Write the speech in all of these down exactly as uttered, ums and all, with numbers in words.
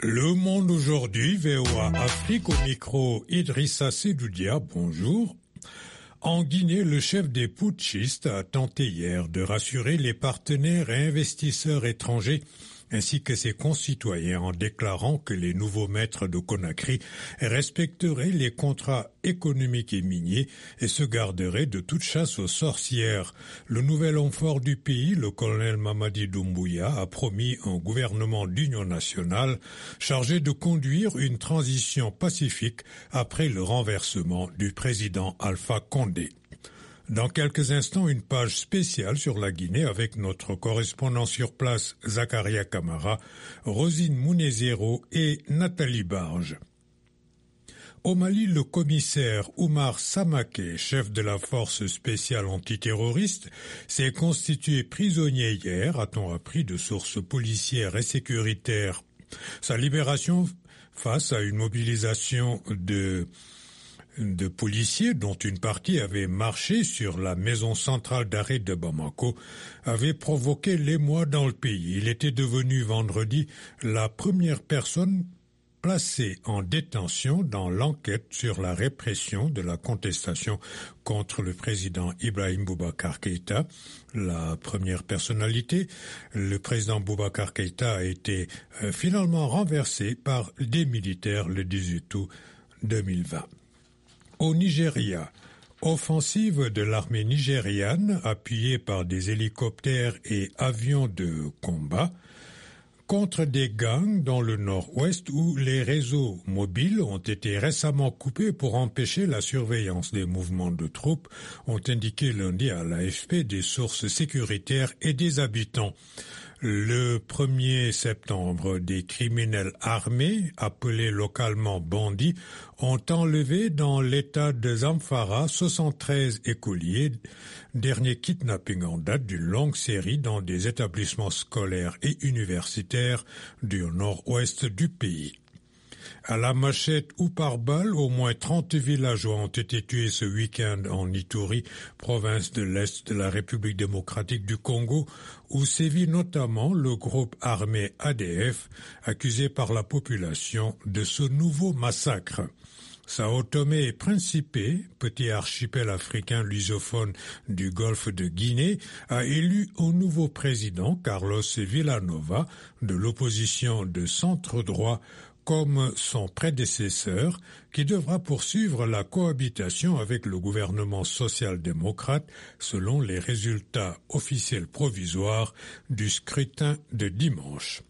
Le Monde aujourd'hui, V O A Afrique au micro, Idrissa Sedoudia, bonjour. En Guinée, le chef des putschistes a tenté hier de rassurer les partenaires et investisseurs étrangers ainsi que ses concitoyens en déclarant que les nouveaux maîtres de Conakry respecteraient les contrats économiques et miniers et se garderaient de toute chasse aux sorcières. Le nouvel homme fort du pays, le colonel Mamadi Doumbouya, a promis un gouvernement d'union nationale chargé de conduire une transition pacifique après le renversement du président Alpha Condé. Dans quelques instants, une page spéciale sur la Guinée avec notre correspondant sur place, Zakaria Kamara, Rosine Mounezero et Nathalie Barge. Au Mali, le commissaire Oumar Samaké, chef de la force spéciale antiterroriste, s'est constitué prisonnier hier, a-t-on appris de sources policières et sécuritaires. Sa libération face à une mobilisation de de policiers dont une partie avait marché sur la maison centrale d'arrêt de Bamako avait provoqué l'émoi dans le pays. Il était devenu vendredi la première personne placée en détention dans l'enquête sur la répression de la contestation contre le président Ibrahim Boubacar Keïta. La première personnalité, le président Boubacar Keïta, a été euh, finalement renversé par des militaires le dix-huit août deux mille vingt. Au Nigeria, offensive de l'armée nigériane appuyée par des hélicoptères et avions de combat contre des gangs dans le nord-ouest où les réseaux mobiles ont été récemment coupés pour empêcher la surveillance des mouvements de troupes, ont indiqué lundi à l'A F P des sources sécuritaires et des habitants. Le premier septembre, des criminels armés, appelés localement bandits, ont enlevé dans l'état de Zamfara soixante-treize écoliers, dernier kidnapping en date d'une longue série dans des établissements scolaires et universitaires du nord-ouest du pays. À la machette ou par balle, au moins trente villageois ont été tués ce week-end en Ituri, province de l'Est de la République démocratique du Congo, où sévit notamment le groupe armé A D F, accusé par la population de ce nouveau massacre. Sao Tomé et Principe, petit archipel africain lusophone du golfe de Guinée, a élu un nouveau président, Carlos Villanova, de l'opposition de centre-droit, comme son prédécesseur, qui devra poursuivre la cohabitation avec le gouvernement social-démocrate selon les résultats officiels provisoires du scrutin de dimanche.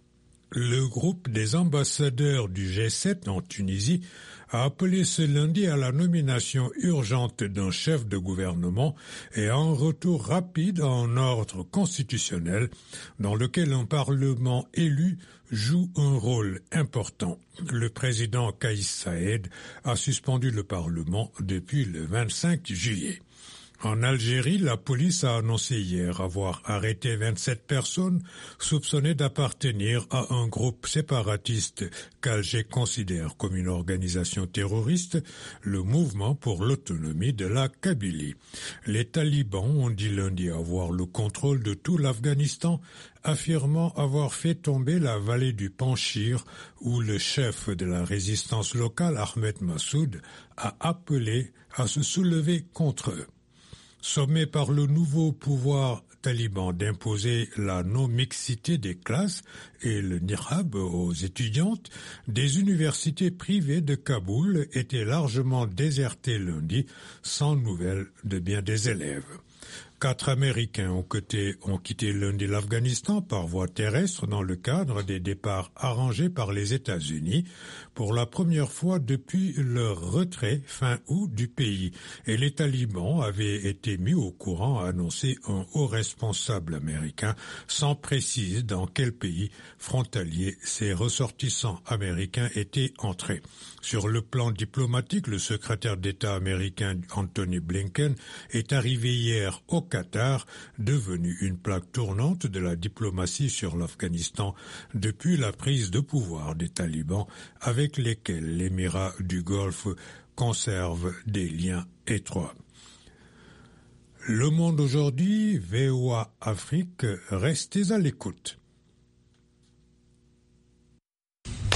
Le groupe des ambassadeurs du G sept en Tunisie a appelé ce lundi à la nomination urgente d'un chef de gouvernement et à un retour rapide en ordre constitutionnel dans lequel un parlement élu joue un rôle important. Le président Kais Saïed a suspendu le parlement depuis le vingt-cinq juillet. En Algérie, la police a annoncé hier avoir arrêté vingt-sept personnes soupçonnées d'appartenir à un groupe séparatiste qu'Alger considère comme une organisation terroriste, le Mouvement pour l'autonomie de la Kabylie. Les talibans ont dit lundi avoir le contrôle de tout l'Afghanistan, affirmant avoir fait tomber la vallée du Panchir où le chef de la résistance locale, Ahmed Massoud, a appelé à se soulever contre eux. Sommé par le nouveau pouvoir taliban d'imposer la non-mixité des classes et le niqab aux étudiantes, des universités privées de Kaboul étaient largement désertées lundi, sans nouvelles de bien des élèves. Quatre Américains ont quitté, ont quitté lundi l'Afghanistan par voie terrestre dans le cadre des départs arrangés par les États-Unis pour la première fois depuis leur retrait fin août du pays. Et les talibans avaient été mis au courant, a annoncé un haut responsable américain, sans préciser dans quel pays frontalier ces ressortissants américains étaient entrés. Sur le plan diplomatique, le secrétaire d'État américain Anthony Blinken est arrivé hier au Qatar, devenu une plaque tournante de la diplomatie sur l'Afghanistan depuis la prise de pouvoir des talibans avec lesquels l'Émirat du Golfe conserve des liens étroits. Le Monde aujourd'hui, V O A Afrique, restez à l'écoute.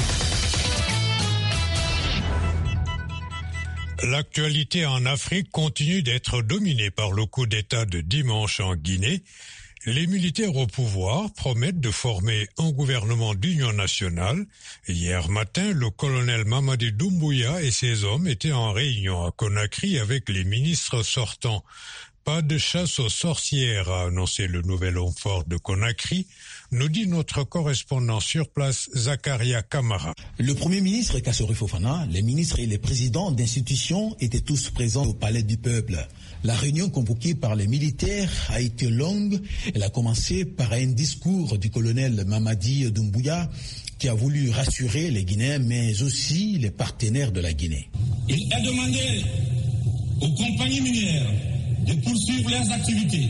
L'actualité en Afrique continue d'être dominée par le coup d'État de dimanche en Guinée. Les militaires au pouvoir promettent de former un gouvernement d'union nationale. Hier matin, le colonel Mamadi Doumbouya et ses hommes étaient en réunion à Conakry avec les ministres sortants. Pas de chasse aux sorcières, a annoncé le nouvel homme fort de Conakry, nous dit notre correspondant sur place, Zakaria Kamara. Le Premier ministre Kassori Fofana, les ministres et les présidents d'institutions étaient tous présents au Palais du Peuple. La réunion convoquée par les militaires a été longue. Elle a commencé par un discours du colonel Mamadi Doumbouya qui a voulu rassurer les Guinéens, mais aussi les partenaires de la Guinée. Il a demandé aux compagnies minières de poursuivre leurs activités.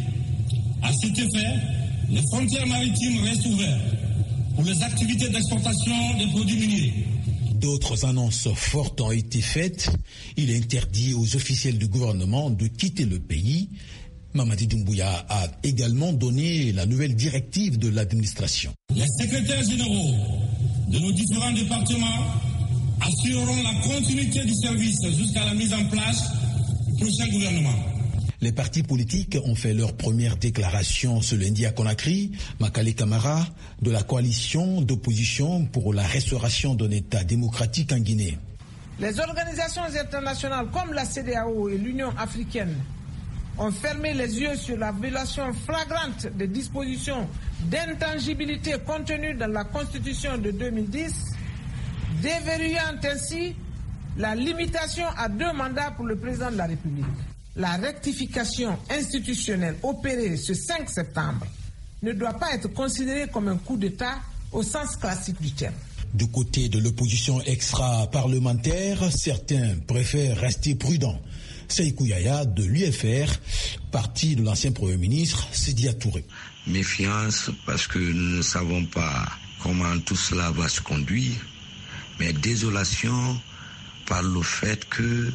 À cet effet, les frontières maritimes restent ouvertes pour les activités d'exportation des produits miniers. D'autres annonces fortes ont été faites. Il est interdit aux officiels du gouvernement de quitter le pays. Mamadi Doumbouya a également donné la nouvelle directive de l'administration. Les secrétaires généraux de nos différents départements assureront la continuité du service jusqu'à la mise en place du prochain gouvernement. Les partis politiques ont fait leur première déclaration ce lundi à Conakry. Makale Kamara, de la coalition d'opposition pour la restauration d'un État démocratique en Guinée. Les organisations internationales comme la C E D E A O et l'Union africaine ont fermé les yeux sur la violation flagrante des dispositions d'intangibilité contenues dans la Constitution de deux mille dix, déverrouillant ainsi la limitation à deux mandats pour le président de la République. La rectification institutionnelle opérée ce cinq septembre ne doit pas être considérée comme un coup d'État au sens classique du terme. Du côté de l'opposition extra-parlementaire, certains préfèrent rester prudents. Sékou Yaya de l'U F R, parti de l'ancien Premier ministre Sidya Touré. Méfiance parce que nous ne savons pas comment tout cela va se conduire, mais désolation par le fait que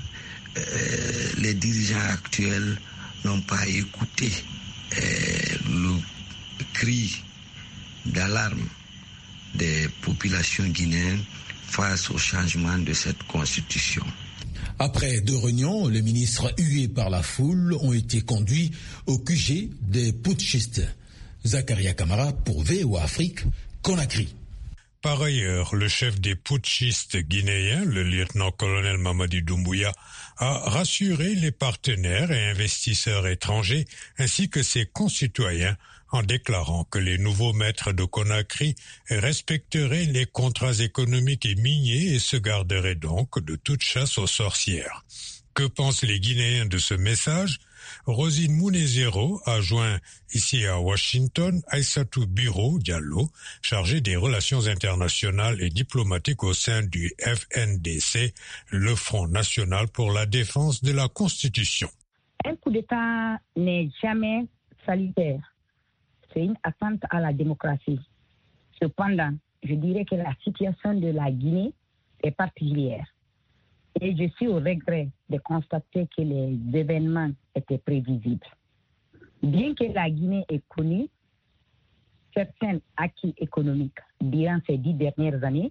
Euh, les dirigeants actuels n'ont pas écouté euh, le cri d'alarme des populations guinéennes face au changement de cette constitution. Après deux réunions, les ministres hués par la foule ont été conduits au Q G des putschistes. Zakaria Kamara pour V O A Afrique, Conakry. Par ailleurs, le chef des putschistes guinéens, le lieutenant-colonel Mamadi Doumbouya, a rassuré les partenaires et investisseurs étrangers ainsi que ses concitoyens en déclarant que les nouveaux maîtres de Conakry respecteraient les contrats économiques et miniers et se garderaient donc de toute chasse aux sorcières. Que pensent les Guinéens de ce message ? Rosine Mounezero a joint ici à Washington Aïssatou Biro Diallo, chargée des relations internationales et diplomatiques au sein du F N D C, le Front national pour la défense de la Constitution. Un coup d'État n'est jamais salutaire. C'est une atteinte à la démocratie. Cependant, je dirais que la situation de la Guinée est particulière. Et je suis au regret de constater que les événements étaient prévisibles. Bien que la Guinée ait connu certains acquis économiques durant ces dix dernières années,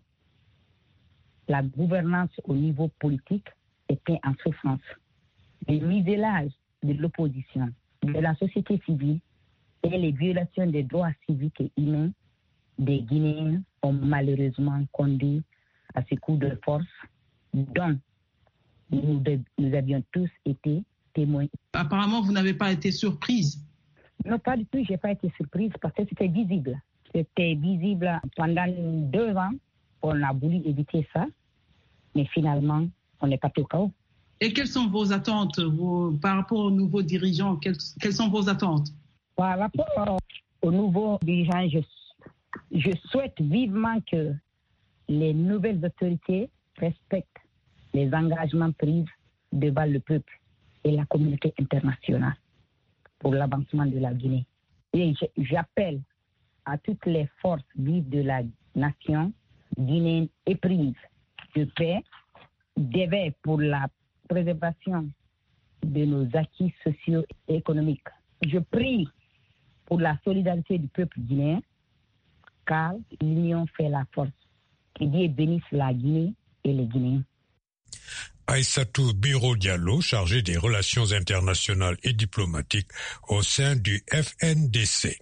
la gouvernance au niveau politique était en souffrance. Le muselage de l'opposition, de la société civile et les violations des droits civiques et humains des Guinéens ont malheureusement conduit à ce coup de force dont nous, de, nous avions tous été témoins. Apparemment, vous n'avez pas été surprise. Non, pas du tout, je n'ai pas été surprise parce que c'était visible. C'était visible pendant deux ans. On a voulu éviter ça, mais finalement, on est parti au chaos. Et quelles sont vos attentes vos, par rapport aux nouveaux dirigeants? Quelles, quelles sont vos attentes? Par rapport aux nouveaux dirigeants, je, je souhaite vivement que les nouvelles autorités respectent les engagements pris devant le peuple et la communauté internationale pour l'avancement de la Guinée. Et j'appelle à toutes les forces vives de la nation guinéenne éprises de paix, d'éveil pour la préservation de nos acquis sociaux et économiques. Je prie pour la solidarité du peuple guinéen, car l'union fait la force. Que Dieu bénisse la Guinée et les Guinéens. Aïssatou Biro Diallo, chargée des relations internationales et diplomatiques au sein du F N D C.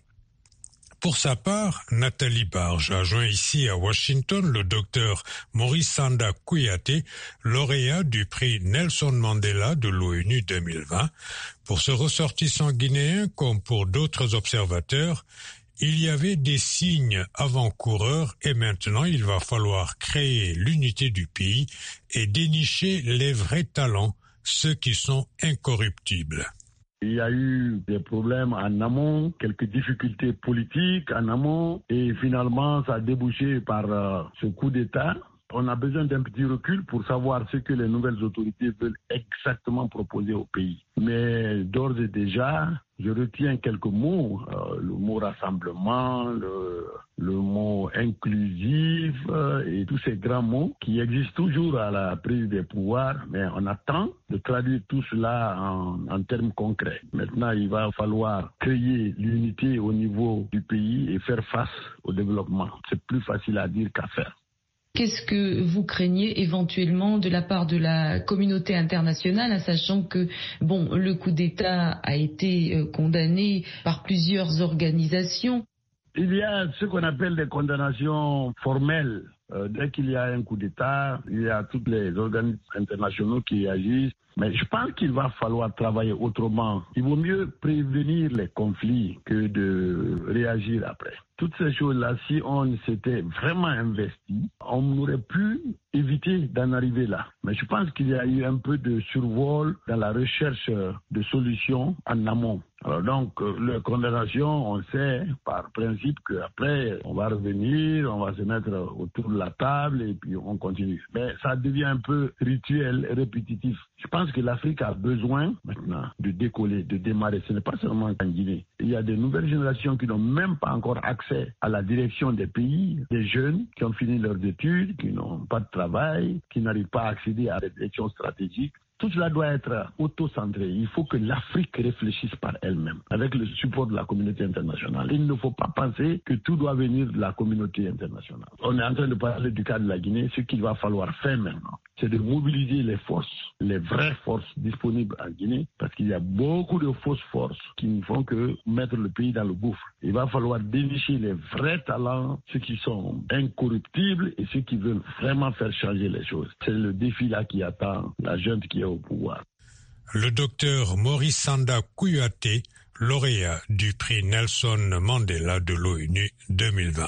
Pour sa part, Nathalie Barge a joint ici à Washington le docteur Maurice Sanda Kouyaté, lauréat du prix Nelson Mandela de l'ONU deux mille vingt. Pour ce ressortissant guinéen, comme pour d'autres observateurs, il y avait des signes avant-coureurs et maintenant il va falloir créer l'unité du pays et dénicher les vrais talents, ceux qui sont incorruptibles. Il y a eu des problèmes en amont, quelques difficultés politiques en amont et finalement ça a débouché par euh, ce coup d'État. On a besoin d'un petit recul pour savoir ce que les nouvelles autorités veulent exactement proposer au pays. Mais d'ores et déjà, je retiens quelques mots, euh, le mot rassemblement, le, le mot inclusif euh, et tous ces grands mots qui existent toujours à la prise des pouvoirs, mais on attend de traduire tout cela en, en termes concrets. Maintenant, il va falloir créer l'unité au niveau du pays et faire face au développement. C'est plus facile à dire qu'à faire. Qu'est-ce que vous craignez éventuellement de la part de la communauté internationale, sachant que bon, le coup d'État a été condamné par plusieurs organisations? Il y a ce qu'on appelle des condamnations formelles. Euh, dès qu'il y a un coup d'État, il y a tous les organismes internationaux qui agissent. Mais je pense qu'il va falloir travailler autrement. Il vaut mieux prévenir les conflits que de réagir après. Toutes ces choses-là, si on s'était vraiment investi, on aurait pu éviter d'en arriver là. Mais je pense qu'il y a eu un peu de survol dans la recherche de solutions en amont. Alors donc, les condamnations, on sait par principe qu'après, on va revenir, on va se mettre autour de la table et puis on continue. Mais ça devient un peu rituel, répétitif. Je pense que l'Afrique a besoin maintenant de décoller, de démarrer. Ce n'est pas seulement en Guinée. Il y a des nouvelles générations qui n'ont même pas encore accès à la direction des pays, des jeunes qui ont fini leurs études, qui n'ont pas de travail, qui n'arrivent pas à accéder à des directions stratégiques. Tout cela doit être auto-centré. Il faut que l'Afrique réfléchisse par elle-même, avec le support de la communauté internationale. Il ne faut pas penser que tout doit venir de la communauté internationale. On est en train de parler du cas de la Guinée. Ce qu'il va falloir faire maintenant, c'est de mobiliser les forces, les vraies forces disponibles en Guinée, parce qu'il y a beaucoup de fausses forces qui ne font que mettre le pays dans le gouffre. Il va falloir dénicher les vrais talents, ceux qui sont incorruptibles et ceux qui veulent vraiment faire changer les choses. C'est le défi là qui attend la junte qui est au pouvoir. Le docteur Maurice Sanda Kouyaté, lauréat du prix Nelson Mandela de l'ONU deux mille vingt.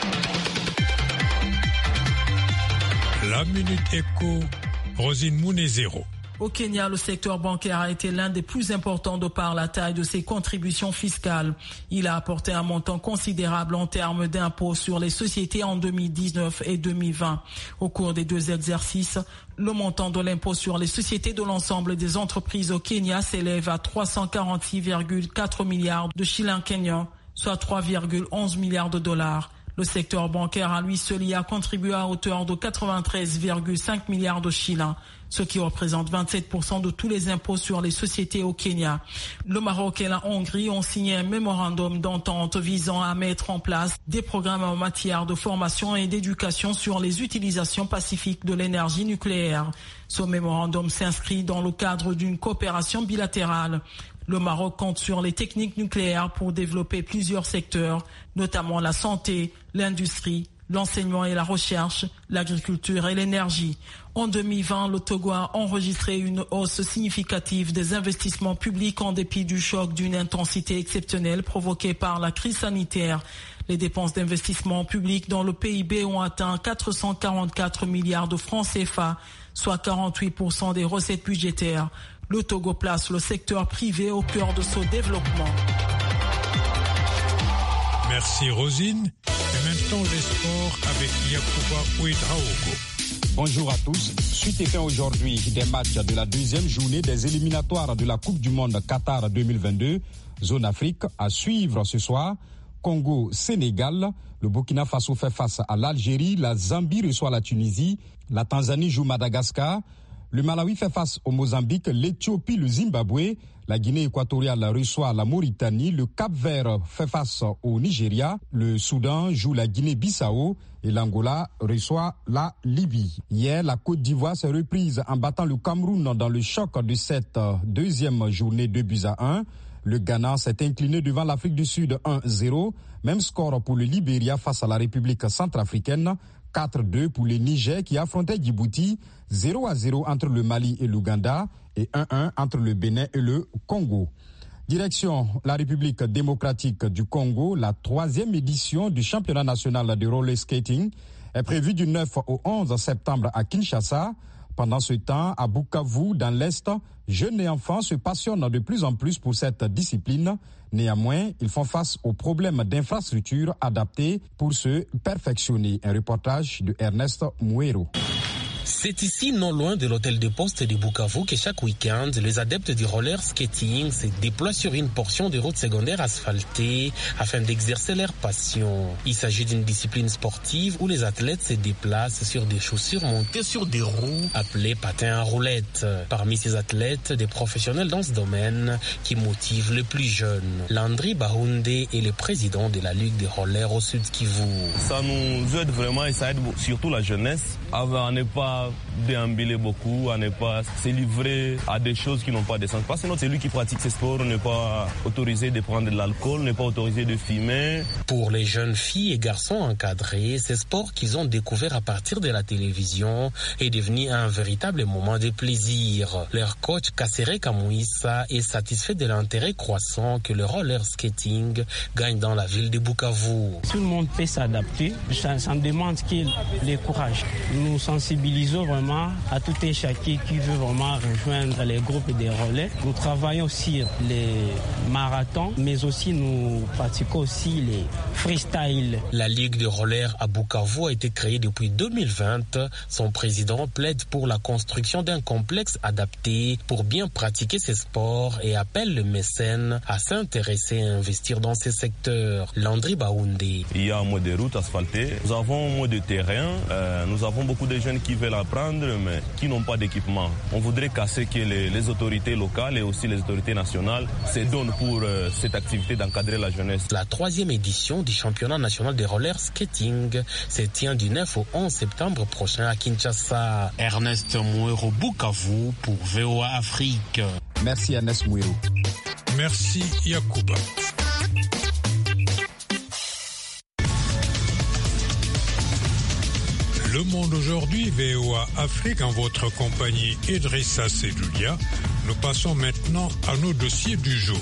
La Minute Éco, Rosine Mounezero. Au Kenya, le secteur bancaire a été l'un des plus importants de par la taille de ses contributions fiscales. Il a apporté un montant considérable en termes d'impôts sur les sociétés en deux mille dix-neuf et deux mille vingt. Au cours des deux exercices, le montant de l'impôt sur les sociétés de l'ensemble des entreprises au Kenya s'élève à trois cent quarante-six virgule quatre milliards de shillings kenyans, soit trois virgule onze milliards de dollars. Le secteur bancaire à lui seul y a contribué à hauteur de quatre-vingt-treize virgule cinq milliards de shillings, ce qui représente vingt-sept pour cent de tous les impôts sur les sociétés au Kenya. Le Maroc et la Hongrie ont signé un mémorandum d'entente visant à mettre en place des programmes en matière de formation et d'éducation sur les utilisations pacifiques de l'énergie nucléaire. Ce mémorandum s'inscrit dans le cadre d'une coopération bilatérale. Le Maroc compte sur les techniques nucléaires pour développer plusieurs secteurs, notamment la santé, l'industrie, l'enseignement et la recherche, l'agriculture et l'énergie. En deux mille vingt, le Togo a enregistré une hausse significative des investissements publics en dépit du choc d'une intensité exceptionnelle provoquée par la crise sanitaire. Les dépenses d'investissement public dans le P I B ont atteint quatre cent quarante-quatre milliards de francs C F A, soit quarante-huit pour cent des recettes budgétaires. Le Togo place le secteur privé au cœur de ce développement. Merci Rosine. Et maintenant les sports avec Yacouba Ouedraogo. Bonjour à tous. Suite et fin aujourd'hui des matchs de la deuxième journée des éliminatoires de la Coupe du Monde Qatar deux mille vingt-deux. Zone Afrique à suivre ce soir. Congo-Sénégal. Le Burkina Faso fait face à l'Algérie. La Zambie reçoit la Tunisie. La Tanzanie joue Madagascar. Le Malawi fait face au Mozambique, l'Éthiopie, le Zimbabwe, La Guinée équatoriale reçoit la Mauritanie, le Cap-Vert fait face au Nigeria, le Soudan joue la Guinée-Bissau et l'Angola reçoit la Libye. Hier, la Côte d'Ivoire s'est reprise en battant le Cameroun dans le choc de cette deuxième journée deux buts à un. Le Ghana s'est incliné devant l'Afrique du Sud un zéro. Même score pour le Libéria face à la République centrafricaine. quatre deux pour le Niger qui affrontait Djibouti. zéro à zéro entre le Mali et l'Ouganda. Et un un entre le Bénin et le Congo. Direction la République démocratique du Congo, la troisième édition du championnat national de roller skating est prévue du neuf au onze septembre à Kinshasa. Pendant ce temps, à Bukavu, dans l'Est, jeunes et enfants se passionnent de plus en plus pour cette discipline. Néanmoins, ils font face aux problèmes d'infrastructures adaptées pour se perfectionner. Un reportage de Ernest Mouero. C'est ici, non loin de l'hôtel de poste de Bukavu, que chaque week-end, les adeptes du roller skating se déploient sur une portion de route secondaire asphaltée afin d'exercer leur passion. Il s'agit d'une discipline sportive où les athlètes se déplacent sur des chaussures montées sur des roues appelées patins à roulettes. Parmi ces athlètes, des professionnels dans ce domaine qui motivent les plus jeunes. Landry Bahunde est le président de la Ligue des rollers au Sud Kivu. Ça nous aide vraiment et ça aide surtout la jeunesse à ne pas déambuler beaucoup, à ne pas se livrer à des choses qui n'ont pas de sens. Parce que celui qui pratique ces sports n'est pas autorisé de prendre de l'alcool, n'est pas autorisé de fumer. Pour les jeunes filles et garçons encadrés, ces sports qu'ils ont découverts à partir de la télévision est devenu un véritable moment de plaisir. Leur coach Kassere Kamouissa est satisfait de l'intérêt croissant que le roller skating gagne dans la ville de Bukavu. Tout le monde peut s'adapter, ça, ça demande qu'il le courage. Nous sensibilisons vraiment à tout un chacun qui veut vraiment rejoindre les groupes de relais. Nous travaillons sur les marathons, mais aussi nous pratiquons aussi les freestyle. La Ligue de rollers à Bukavu a été créée depuis deux mille vingt. Son président plaide pour la construction d'un complexe adapté pour bien pratiquer ces sports et appelle les mécènes à s'intéresser et à investir dans ces secteurs. Landry Bahunde. Il y a un mode de route asphaltée, nous avons un mode de terrain, euh, nous avons beaucoup de jeunes qui veulent apprendre mais qui n'ont pas d'équipement. On voudrait casser que les, les autorités locales et aussi les autorités nationales se donnent pour euh, cette activité d'encadrer la jeunesse. La troisième édition du championnat national de roller skating se tient du neuf au onze septembre prochain à Kinshasa. Ernest Mouero, Bukavu pour V O A Afrique. Merci Ernest Mouero. Merci Yacouba. Le Monde aujourd'hui, V O A Afrique, en votre compagnie Idrissa Sedoulia. Nous passons maintenant à nos dossiers du jour.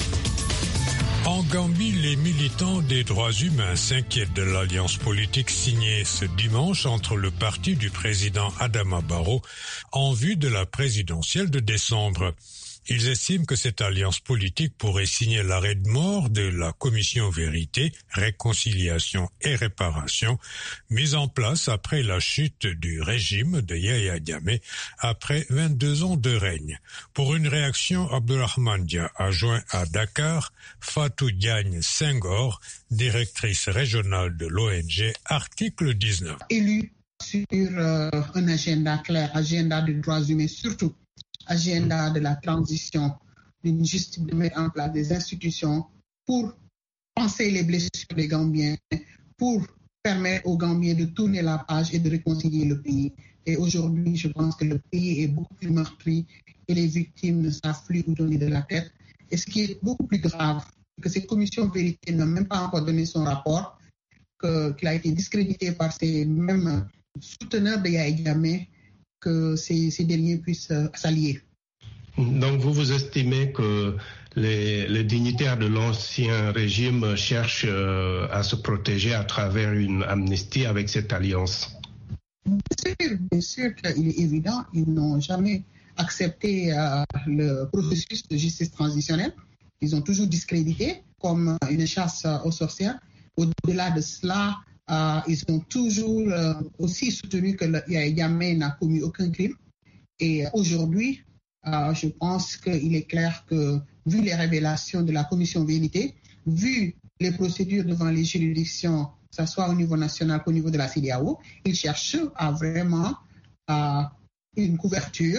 En Gambie, les militants des droits humains s'inquiètent de l'alliance politique signée ce dimanche entre le parti du président Adama Barrow en vue de la présidentielle de décembre. Ils estiment que cette alliance politique pourrait signer l'arrêt de mort de la commission Vérité, Réconciliation et Réparation, mise en place après la chute du régime de Yahya Jammeh après vingt-deux ans de règne. Pour une réaction, Abdourahmane Dia a joint à Dakar Fatou Diagne Senghor, directrice régionale de l'O N G Article dix-neuf. Élu sur euh, un agenda clair, agenda des droits humains surtout, agenda de la transition, d'une justice, de mettre en place des institutions pour penser les blessures des Gambiens, pour permettre aux Gambiens de tourner la page et de réconcilier le pays. Et aujourd'hui, je pense que le pays est beaucoup plus meurtri et les victimes ne savent plus où donner de la tête. Et ce qui est beaucoup plus grave, c'est que cette commission vérité n'a même pas encore donné son rapport, que, qu'il a été discrédité par ces mêmes souteneurs de Yahya Jammeh, que ces, ces derniers puissent euh, s'allier. Donc vous vous estimez que les, les dignitaires de l'ancien régime cherchent euh, à se protéger à travers une amnistie avec cette alliance? Bien sûr, bien sûr qu'il est évident, ils n'ont jamais accepté euh, le processus de justice transitionnelle. Ils ont toujours discrédité comme une chasse aux sorcières. Au-delà de cela, Euh, ils ont toujours euh, aussi soutenu que Yahya Jammeh n'a commis aucun crime. Et aujourd'hui, euh, je pense qu'il est clair que, vu les révélations de la commission vérité, vu les procédures devant les juridictions, que ce soit au niveau national qu'au niveau de la C E D E A O, ils cherchent à vraiment à une couverture,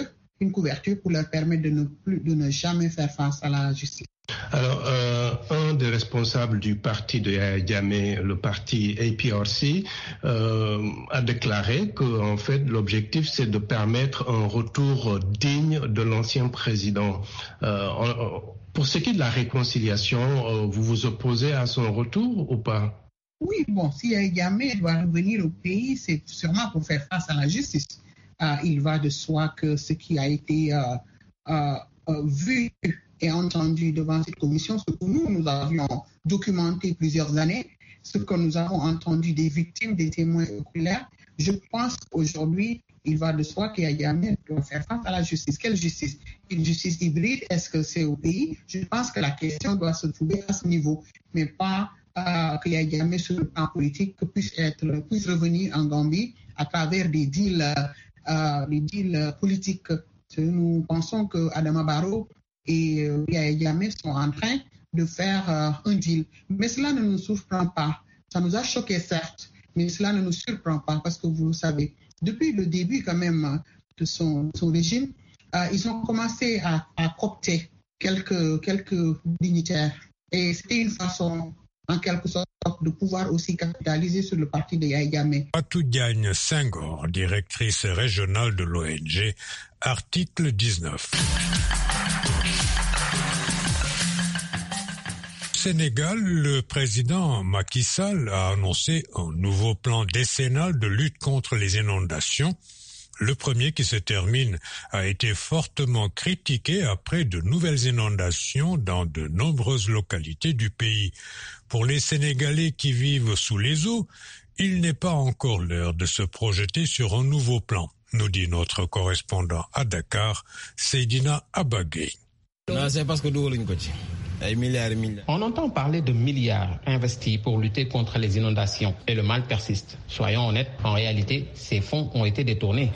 une couverture pour leur permettre de ne, plus, de ne jamais faire face à la justice. Alors, euh, un des responsables du parti de Yahya Jammeh, le parti A P R C, euh, a déclaré que, en fait, l'objectif, c'est de permettre un retour digne de l'ancien président. Euh, pour ce qui est de la réconciliation, euh, vous vous opposez à son retour ou pas? Oui, bon, si Yahya Jammeh doit revenir au pays, c'est sûrement pour faire face à la justice. Euh, il va de soi que ce qui a été euh, euh, euh, vu et entendu devant cette commission, ce que nous, nous avions documenté plusieurs années, ce que nous avons entendu des victimes, des témoins oculaires, je pense qu'aujourd'hui, il va de soi qu'il y a Jammeh doit faire face à la justice. Quelle justice? Une justice hybride? Est-ce que c'est au pays? Je pense que la question doit se trouver à ce niveau, mais pas euh, qu'il y ait Jammeh sur le plan politique que puisse, être, puisse revenir en Gambie à travers des deals, euh, des deals politiques. Nous pensons que Adama Barrow et euh, Yahya Jammeh sont en train de faire euh, un deal. Mais cela ne nous surprend pas. Ça nous a choqués, certes, mais cela ne nous surprend pas parce que vous le savez, depuis le début quand même de son, son régime, euh, ils ont commencé à, à coopter quelques, quelques dignitaires. Et c'était une façon, en quelque sorte, de pouvoir aussi capitaliser sur le parti de Yahya Jammeh. Fatou Diagne Senghor, directrice régionale de l'O N G, article dix-neuf. Sénégal, le président Macky Sall a annoncé un nouveau plan décennal de lutte contre les inondations. Le premier, qui se termine, a été fortement critiqué après de nouvelles inondations dans de nombreuses localités du pays. Pour les Sénégalais qui vivent sous les eaux, il n'est pas encore l'heure de se projeter sur un nouveau plan, nous dit notre correspondant à Dakar, Seydina Abagay. Non, c'est parce que on entend parler de milliards investis pour lutter contre les inondations et le mal persiste. Soyons honnêtes, en réalité, ces fonds ont été détournés.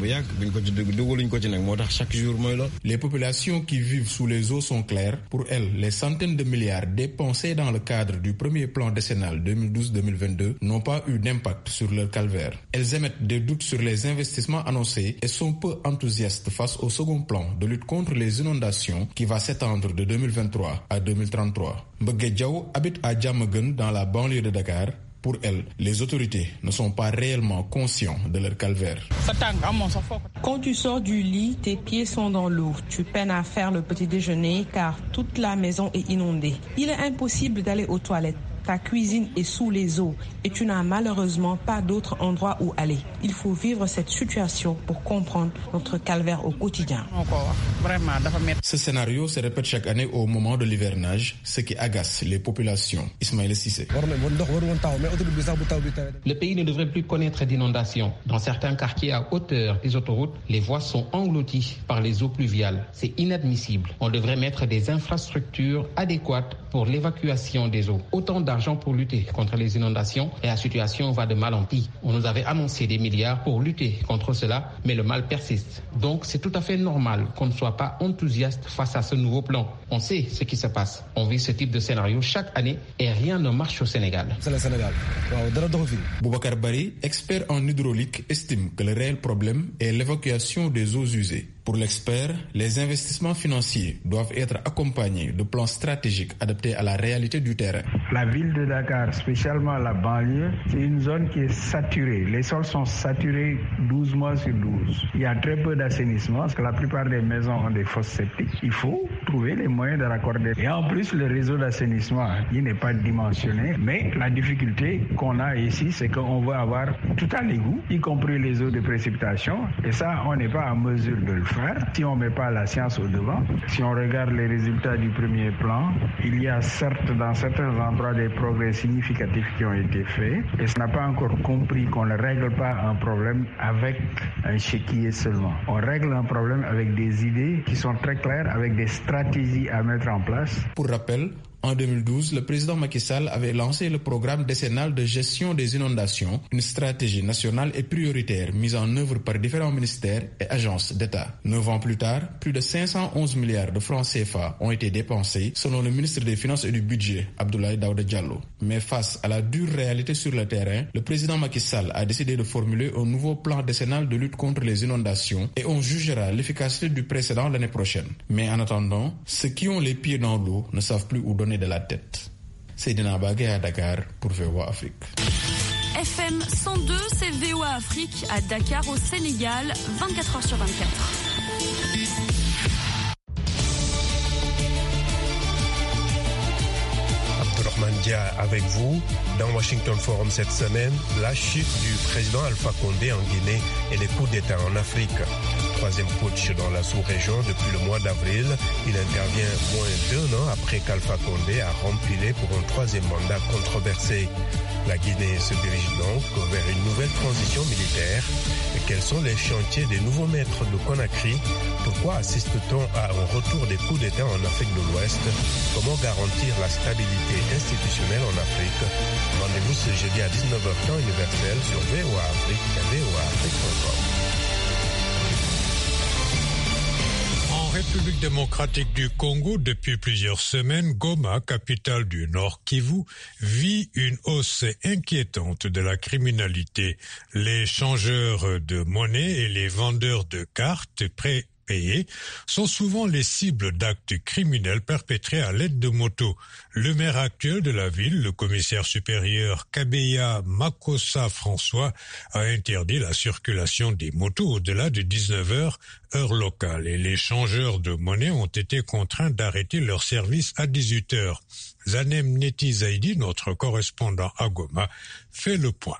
Les populations qui vivent sous les eaux sont claires. Pour elles, les centaines de milliards dépensés dans le cadre du premier plan décennal deux mille douze deux mille vingt-deux n'ont pas eu d'impact sur leur calvaire. Elles émettent des doutes sur les investissements annoncés et sont peu enthousiastes face au second plan de lutte contre les inondations qui va s'étendre de deux mille vingt-trois à deux mille trente-trois. Mbege Diaw habite à Diamaguène dans la banlieue de Dakar. Pour elle, les autorités ne sont pas réellement conscients de leur calvaire. Quand tu sors du lit, tes pieds sont dans l'eau. Tu peines à faire le petit déjeuner car toute la maison est inondée. Il est impossible d'aller aux toilettes. Ta cuisine est sous les eaux et tu n'as malheureusement pas d'autre endroit où aller. Il faut vivre cette situation pour comprendre notre calvaire au quotidien. Ce scénario se répète chaque année au moment de l'hivernage, ce qui agace les populations. Ismaël Cissé. Le pays ne devrait plus connaître d'inondations. Dans certains quartiers à hauteur des autoroutes, les voies sont englouties par les eaux pluviales. C'est inadmissible. On devrait mettre des infrastructures adéquates pour l'évacuation des eaux. Autant d'argent pour lutter contre les inondations et la situation va de mal en pis. On nous avait annoncé des milliards pour lutter contre cela, mais le mal persiste. Donc c'est tout à fait normal qu'on ne soit pas enthousiaste face à ce nouveau plan. On sait ce qui se passe. On vit ce type de scénario chaque année et rien ne marche au Sénégal. C'est le Sénégal. Boubacar Bari, expert en hydraulique, estime que le réel problème est l'évacuation des eaux usées. Pour l'expert, les investissements financiers doivent être accompagnés de plans stratégiques adaptés à la réalité du terrain. La ville de Dakar, spécialement la banlieue, c'est une zone qui est saturée. Les sols sont saturés douze mois sur douze. Il y a très peu d'assainissement parce que la plupart des maisons ont des fosses septiques. Il faut trouver les moyens de raccorder. Et en plus, le réseau d'assainissement, il n'est pas dimensionné. Mais la difficulté qu'on a ici, c'est qu'on veut avoir tout à l'égout, y compris les eaux de précipitation. Et ça, on n'est pas en mesure de le faire si on ne met pas la science au devant. Si on regarde les résultats du premier plan, il y a certes dans certains endroits des progrès significatifs qui ont été faits et on n'a pas encore compris qu'on ne règle pas un problème avec un chéquier seulement. On règle un problème avec des idées qui sont très claires, avec des stratégies à mettre en place. Pour rappel, En deux mille douze, le président Macky Sall avait lancé le programme décennal de gestion des inondations, une stratégie nationale et prioritaire mise en œuvre par différents ministères et agences d'État. Neuf ans plus tard, plus de cinq cent onze milliards de francs C F A ont été dépensés, selon le ministre des Finances et du Budget, Abdoulaye Daouda Diallo. Mais face à la dure réalité sur le terrain, le président Macky Sall a décidé de formuler un nouveau plan décennal de lutte contre les inondations et on jugera l'efficacité du précédent l'année prochaine. Mais en attendant, ceux qui ont les pieds dans l'eau ne savent plus où donner de la tête. Seydina Bagay à Dakar pour V O A Afrique. F M cent deux, c'est V O A Afrique à Dakar au Sénégal, vingt-quatre heures sur vingt-quatre. Mandia avec vous. Dans Washington Forum cette semaine, la chute du président Alpha Condé en Guinée et les coups d'État en Afrique. Troisième putsch dans la sous-région depuis le mois d'avril. Il intervient moins d'un an après qu'Alpha Condé a rempilé pour un troisième mandat controversé. La Guinée se dirige donc vers une nouvelle transition militaire. Et quels sont les chantiers des nouveaux maîtres de Conakry? Pourquoi assiste-t-on à un retour des coups d'État en Afrique de l'Ouest? Comment garantir la stabilité institutionnelle en Afrique? Rendez-vous ce jeudi à dix-neuf heures temps universel sur V O A Afrique et V O A Afrique point com. En République démocratique du Congo, depuis plusieurs semaines, Goma, capitale du Nord Kivu, vit une hausse inquiétante de la criminalité. Les changeurs de monnaie et les vendeurs de cartes pré payés sont souvent les cibles d'actes criminels perpétrés à l'aide de motos. Le maire actuel de la ville, le commissaire supérieur Kabeya Makossa François, a interdit la circulation des motos au-delà de dix-neuf heures, heure locale, et les changeurs de monnaie ont été contraints d'arrêter leur service à dix-huit heures. Zanem Neti Zaidi, notre correspondant à Goma, fait le point.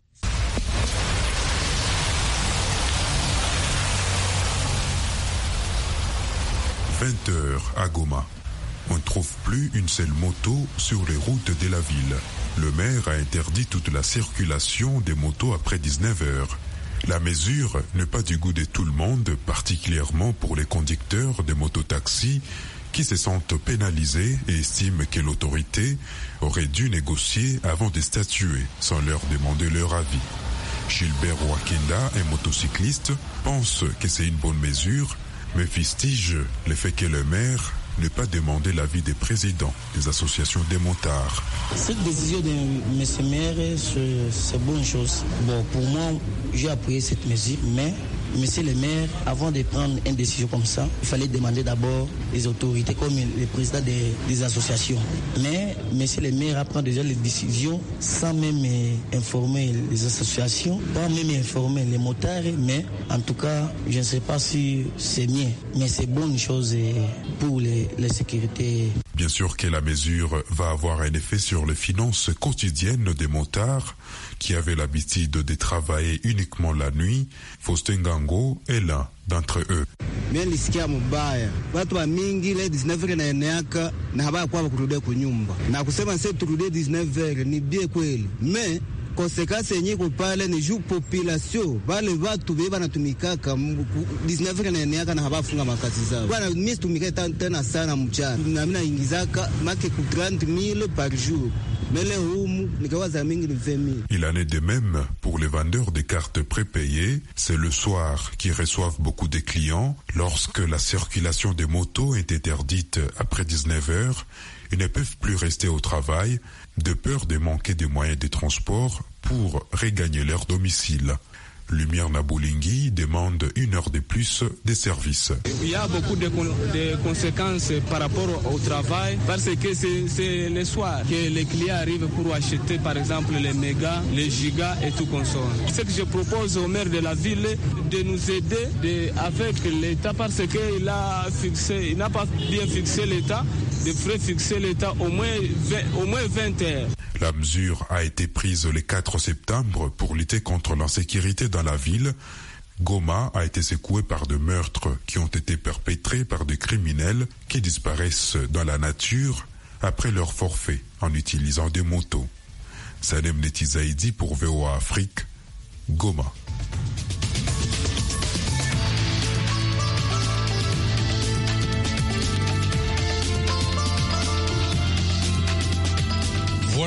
vingt heures à Goma. On ne trouve plus une seule moto sur les routes de la ville. Le maire a interdit toute la circulation des motos après dix-neuf heures. La mesure n'est pas du goût de tout le monde, particulièrement pour les conducteurs de mototaxis qui se sentent pénalisés et estiment que l'autorité aurait dû négocier avant de statuer sans leur demander leur avis. Gilbert Wakenda, un motocycliste, pense que c'est une bonne mesure, mais fustige le fait que le maire n'ait pas demandé l'avis des présidents des associations des motards. Cette décision de M. le maire, c'est bonne chose. Bon, pour moi, j'ai appuyé cette mesure, mais Monsieur le maire, avant de prendre une décision comme ça, il fallait demander d'abord les autorités, comme les présidents des, des associations. Mais Monsieur le maire a pris déjà les décisions sans même informer les associations, pas même informer les motards, mais en tout cas, je ne sais pas si c'est mieux, mais c'est bonne chose pour les, les sécurités. Bien sûr que la mesure va avoir un effet sur les finances quotidiennes des motards qui avaient l'habitude de travailler uniquement la nuit. Faustin Gango est l'un d'entre eux. Mimi nisikia mbaya. Watu wa mingi ile dix-neuf heures inaeneka na habari kwa kurudia kunyumba. Na kusema sasa turudie dix-neuf heures ni bien kweli. Mais konsekansi yenye ko pale ni juu population wale watu beba banatumikaka dix-neuf heures inaeneka na habafunga makazi zao. Bwana mimi tumika tena sana mchana. Na mimi naingizaka make ku trente mille par jour. Il en est de même pour les vendeurs de cartes prépayées. C'est le soir qu'ils reçoivent beaucoup de clients. Lorsque la circulation des motos est interdite après dix-neuf heures, ils ne peuvent plus rester au travail de peur de manquer de moyens de transport pour regagner leur domicile. Lumière Naboulingui demande une heure de plus de services. Il y a beaucoup de, de conséquences par rapport au travail parce que c'est le soir que les clients arrivent pour acheter par exemple les mégas, les gigas et tout consomme. Ce que je propose au maire de la ville de nous aider de, avec l'État parce qu'il a fixé, il n'a pas bien fixé l'État, de ferait fixer l'État au moins vingt, au moins vingt heures. La mesure a été prise le quatre septembre pour lutter contre l'insécurité dans la ville. Goma a été secouée par des meurtres qui ont été perpétrés par des criminels qui disparaissent dans la nature après leur forfait en utilisant des motos. Sanem Netizaidi pour V O A Afrique, Goma.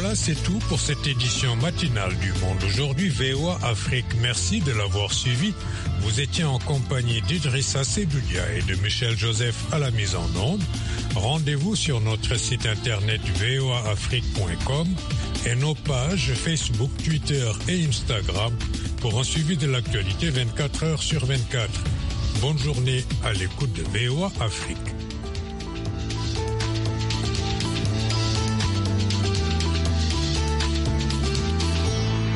Voilà, c'est tout pour cette édition matinale du Monde Aujourd'hui V O A Afrique. Merci de l'avoir suivi. Vous étiez en compagnie d'Idrissa Sedoudia et de Michel Joseph à la mise en onde. Rendez-vous sur notre site internet v o a afrique point com et nos pages Facebook, Twitter et Instagram pour un suivi de l'actualité vingt-quatre heures sur vingt-quatre. Bonne journée à l'écoute de V O A Afrique.